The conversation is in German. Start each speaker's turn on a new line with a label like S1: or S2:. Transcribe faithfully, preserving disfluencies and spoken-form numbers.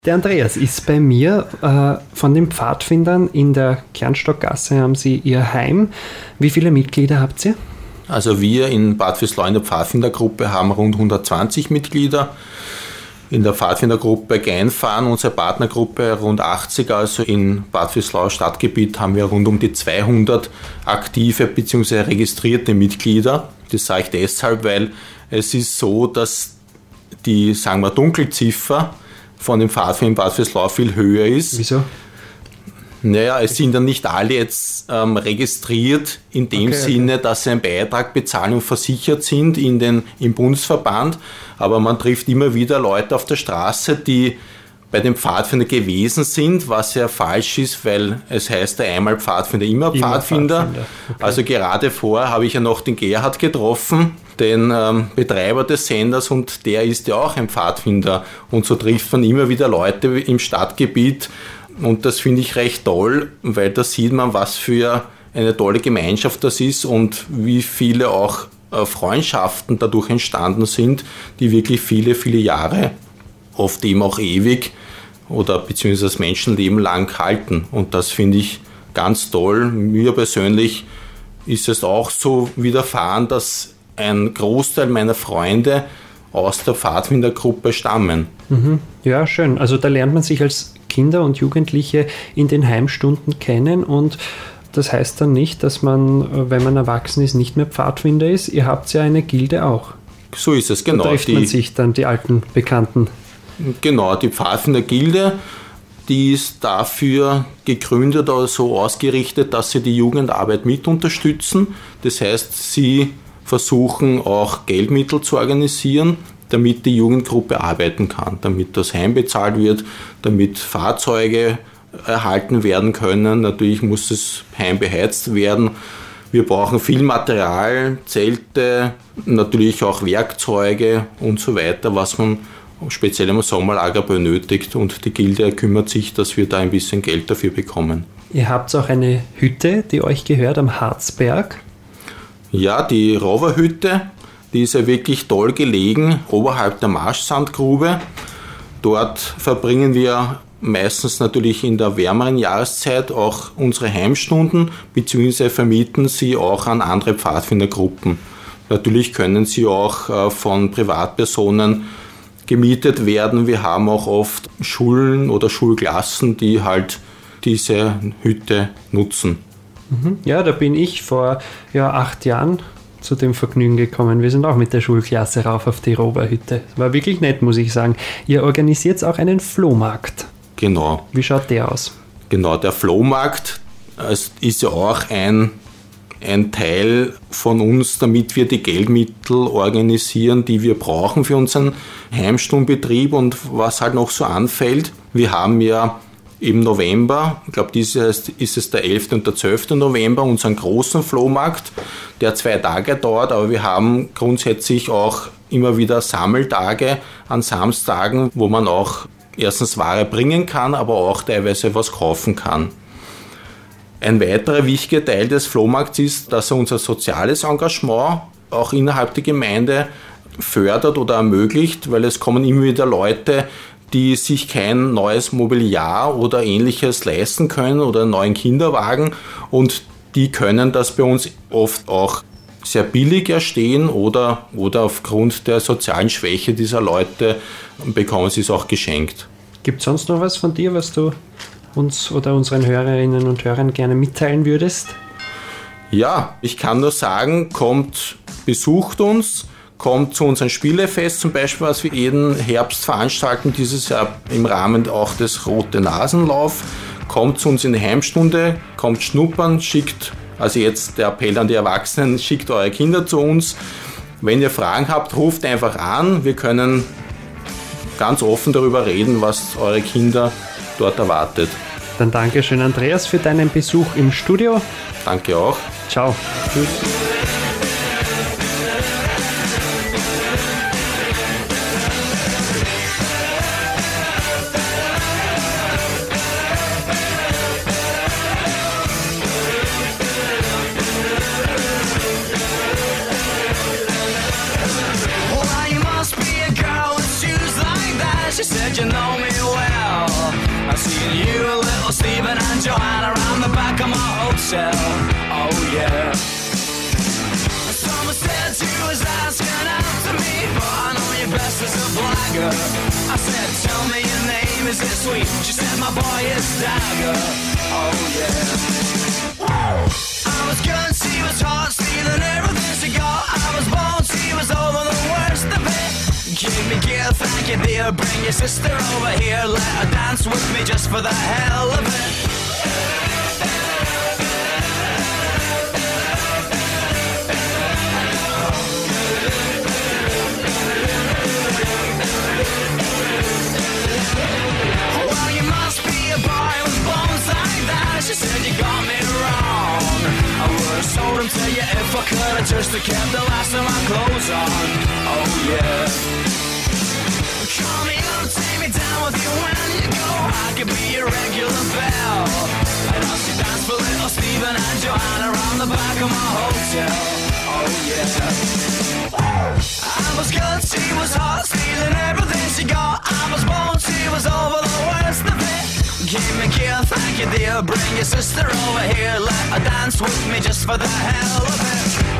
S1: Der Andreas ist bei mir. Äh, von den Pfadfindern in der Kernstockgasse haben Sie Ihr Heim. Wie viele Mitglieder habt ihr?
S2: Also wir in Bad Vöslau in der Pfadfindergruppe haben rund hundertzwanzig Mitglieder. In der Pfadfindergruppe Geinfahren, unsere Partnergruppe, rund achtzig. Also in Bad Vöslau Stadtgebiet haben wir rund um die zweihundert aktive bzw. registrierte Mitglieder. Das sage ich deshalb, weil es ist so, dass die, sagen wir, Dunkelziffer von den Pfadfindern in Bad Vöslau viel höher ist.
S1: Wieso?
S2: Naja, es sind dann nicht alle jetzt ähm, registriert in dem okay, Sinne, okay. dass sie einen Beitrag bezahlen und versichert sind in den, im Bundesverband, aber man trifft immer wieder Leute auf der Straße, die bei den Pfadfinder gewesen sind, was ja falsch ist, weil es heißt ja einmal Pfadfinder, immer, immer Pfadfinder. Pfadfinder. Okay. Also gerade vorher habe ich ja noch den Gerhard getroffen, den ähm, Betreiber des Senders, und der ist ja auch ein Pfadfinder, und so trifft man immer wieder Leute im Stadtgebiet. Und das finde ich recht toll, weil da sieht man, was für eine tolle Gemeinschaft das ist und wie viele auch Freundschaften dadurch entstanden sind, die wirklich viele, viele Jahre, oft eben auch ewig oder beziehungsweise das Menschenleben lang halten. Und das finde ich ganz toll. Mir persönlich ist es auch so widerfahren, dass ein Großteil meiner Freunde aus der Pfadfindergruppe stammen.
S1: Mhm. Ja, schön. Also da lernt man sich als Kinder und Jugendliche in den Heimstunden kennen, und das heißt dann nicht, dass man, wenn man erwachsen ist, nicht mehr Pfadfinder ist. Ihr habt ja eine Gilde auch.
S2: So ist es, genau.
S1: Da trifft man sich dann, die alten Bekannten.
S2: Genau, die Pfadfindergilde, die ist dafür gegründet oder so ausgerichtet, dass sie die Jugendarbeit mit unterstützen. Das heißt, sie versuchen auch Geldmittel zu organisieren, damit die Jugendgruppe arbeiten kann, damit das Heim bezahlt wird, damit Fahrzeuge erhalten werden können. Natürlich muss das Heim beheizt werden. Wir brauchen viel Material, Zelte, natürlich auch Werkzeuge und so weiter, was man speziell im Sommerlager benötigt, und die Gilde kümmert sich, dass wir da ein bisschen Geld dafür bekommen.
S1: Ihr habt auch eine Hütte, die euch gehört, am Harzberg.
S2: Ja, die Roverhütte, die ist ja wirklich toll gelegen, oberhalb der Marschsandgrube. Dort verbringen wir meistens natürlich in der wärmeren Jahreszeit auch unsere Heimstunden, beziehungsweise vermieten sie auch an andere Pfadfindergruppen. Natürlich können sie auch von Privatpersonen gemietet werden. Wir haben auch oft Schulen oder Schulklassen, die halt diese Hütte nutzen.
S1: Ja, da bin ich vor ja, acht Jahren zu dem Vergnügen gekommen. Wir sind auch mit der Schulklasse rauf auf die Roverhütte. War wirklich nett, muss ich sagen. Ihr organisiert auch einen Flohmarkt.
S2: Genau.
S1: Wie schaut der aus?
S2: Genau, der Flohmarkt ist ja auch ein, ein Teil von uns, damit wir die Geldmittel organisieren, die wir brauchen für unseren Heimstundenbetrieb und was halt noch so anfällt. Wir haben ja im November, ich glaube, dieses ist es der elfte und der zwölfte November, unseren großen Flohmarkt, der zwei Tage dauert, aber wir haben grundsätzlich auch immer wieder Sammeltage an Samstagen, wo man auch erstens Ware bringen kann, aber auch teilweise was kaufen kann. Ein weiterer wichtiger Teil des Flohmarkts ist, dass er unser soziales Engagement auch innerhalb der Gemeinde fördert oder ermöglicht, weil es kommen immer wieder Leute, die sich kein neues Mobiliar oder Ähnliches leisten können oder einen neuen Kinderwagen, und die können das bei uns oft auch sehr billig erstehen oder, oder aufgrund der sozialen Schwäche dieser Leute bekommen sie es auch geschenkt.
S1: Gibt es sonst noch was von dir, was du uns oder unseren Hörerinnen und Hörern gerne mitteilen würdest?
S2: Ja, ich kann nur sagen, kommt, besucht uns, kommt zu unserem Spielefest zum Beispiel, was wir jeden Herbst veranstalten, dieses Jahr im Rahmen auch des Rote Nasenlauf. Kommt zu uns in die Heimstunde, kommt schnuppern, schickt, also jetzt der Appell an die Erwachsenen, schickt eure Kinder zu uns. Wenn ihr Fragen habt, ruft einfach an, wir können ganz offen darüber reden, was eure Kinder dort erwartet.
S1: Dann danke schön, Andreas, für deinen Besuch im Studio.
S2: Danke auch.
S1: Ciao. Tschüss.
S3: She said, you know me well. swagger. I said, tell me your name, is it sweet? She said, my boy is Dagger. Oh yeah. I was good, she was hot, stealing everything she got. I was bold, she was over the worst of it. Give me gear, thank you dear. Bring your sister over here, let her dance with me just for the hell of it. Well, you must be a boy with bones like that. She said you got me wrong. I would've sold him to you if I could've just kept the last of my clothes on. Oh yeah. Call me up, take me down with you when you go. I could be your regular belle. I'd ask you dance for little Stephen and Joanna around the back of my hotel. Oh yeah. I was good, she was hot, stealing everything she got. I was bold, she was over the worst of it. Give me a kiss, thank you dear. Bring your sister over here, let her dance with me just for the hell of it.